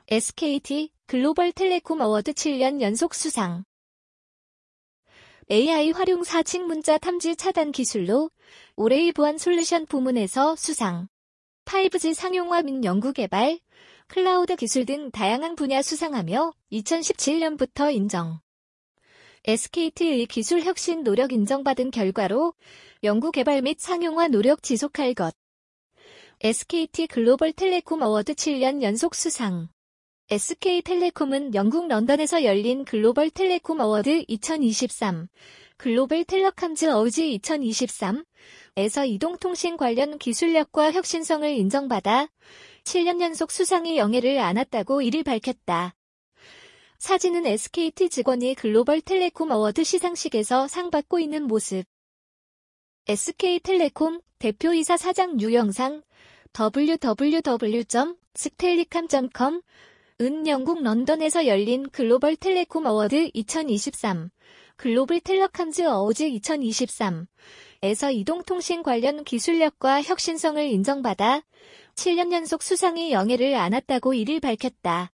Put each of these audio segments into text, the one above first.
SKT 글로벌텔레콤 어워드 7년 연속 수상. AI 활용 4층 문자 탐지 차단 기술로 올해의 보안 솔루션 부문에서 수상. 5G 상용화 및 연구개발, 클라우드 기술 등 다양한 분야 수상하며 2017년부터 인정. SKT의 기술 혁신 노력 인정받은 결과로 연구개발 및 상용화 노력 지속할 것. SKT 글로벌텔레콤 어워드 7년 연속 수상. SK텔레콤은 영국 런던에서 열린 글로벌 텔레콤 어워드 2023, 글로벌 텔레컴즈 어워즈 2023에서 이동통신 관련 기술력과 혁신성을 인정받아 7년 연속 수상의 영예를 안았다고 이를 밝혔다. 사진은 SKT 직원이 글로벌 텔레콤 어워드 시상식에서 상 받고 있는 모습. SK텔레콤 대표이사 사장 유영상 www.sktelecom.com 은 영국 런던에서 열린 글로벌 텔레콤 어워드 2023, 글로벌 텔레컴즈 어워즈 2023에서 이동통신 관련 기술력과 혁신성을 인정받아 7년 연속 수상의 영예를 안았다고 이를 밝혔다.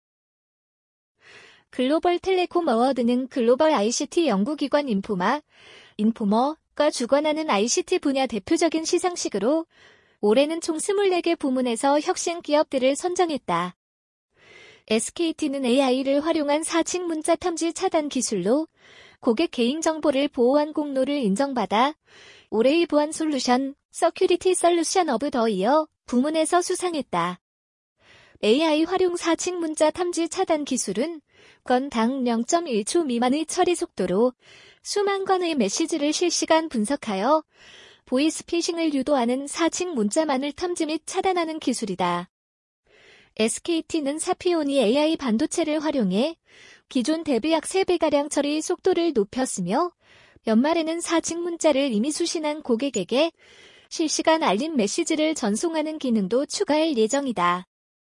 글로벌 텔레콤 어워드는 글로벌 ICT 연구기관 인포머가 주관하는 ICT 분야 대표적인 시상식으로 올해는 총 24개 부문에서 혁신 기업들을 선정했다. SKT는 AI를 활용한 4층 문자 탐지 차단 기술로 고객 개인정보를 보호한 공로를 인정받아 올해의 보안 솔루션, 서큐리티 솔루션 오브 더 이어 부문에서 수상했다. AI 활용 4층 문자 탐지 차단 기술은 건당 0.1초 미만의 처리 속도로 수만 건의 메시지를 실시간 분석하여 보이스피싱을 유도하는 4층 문자만을 탐지 및 차단하는 기술이다. SKT는 사피온이 AI 반도체를 활용해 기존 대비 약 3배가량 처리 속도를 높였으며 연말에는 4층 문자를 이미 수신한 고객에게 실시간 알림 메시지를 전송하는 기능도 추가할 예정이다.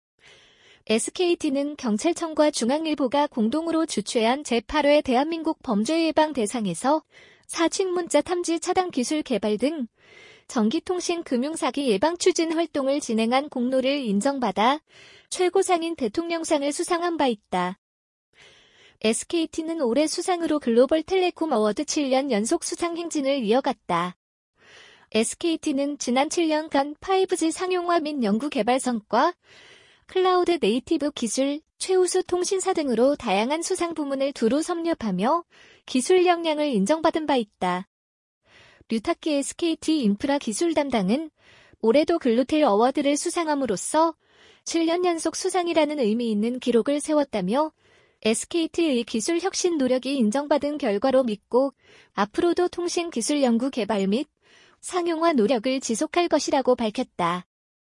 SKT는 경찰청과 중앙일보가 공동으로 주최한 제8회 대한민국 범죄예방 대상에서 4층 문자 탐지 차단 기술 개발 등 전기통신 금융사기 예방 추진 활동을 진행한 공로를 인정받아 최고상인 대통령상을 수상한 바 있다. SKT는 올해 수상으로 글로벌 텔레콤 어워드 7년 연속 수상 행진을 이어갔다. SKT는 지난 7년간 5G 상용화 및 연구 개발 성과, 클라우드 네이티브 기술, 최우수 통신사 등으로 다양한 수상 부문을 두루 섭렵하며 기술 역량을 인정받은 바 있다. 류타키 SKT 인프라 기술 담당은 올해도 글로텔 어워드를 수상함으로써 7년 연속 수상이라는 의미 있는 기록을 세웠다며 SKT의 기술 혁신 노력이 인정받은 결과로 믿고 앞으로도 통신 기술 연구 개발 및 상용화 노력을 지속할 것이라고 밝혔다.